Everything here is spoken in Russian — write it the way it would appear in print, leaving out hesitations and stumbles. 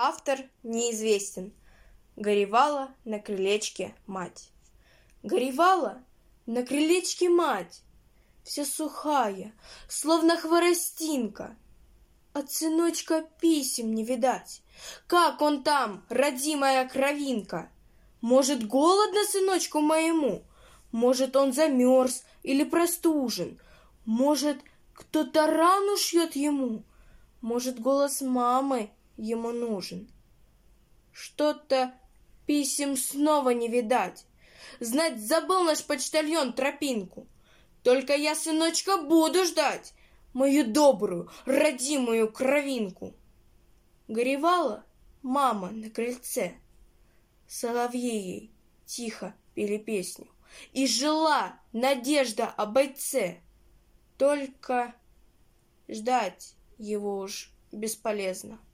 Автор неизвестен. Горевала на крылечке мать. Горевала на крылечке мать, вся сухая, словно хворостинка. От сыночка писем не видать. Как он там, родимая кровинка? Может, голодно сыночку моему? Может, он замерз или простужен? Может, кто-то рану шьет ему? Может, голос мамы ему нужен? Что-то писем снова не видать. Знать, забыл наш почтальон тропинку. Только я, сыночка, буду ждать мою добрую, родимую кровинку. Горевала мама на крыльце. Соловьи ей тихо пели песню. И жила надежда о бойце. Только ждать его уж бесполезно.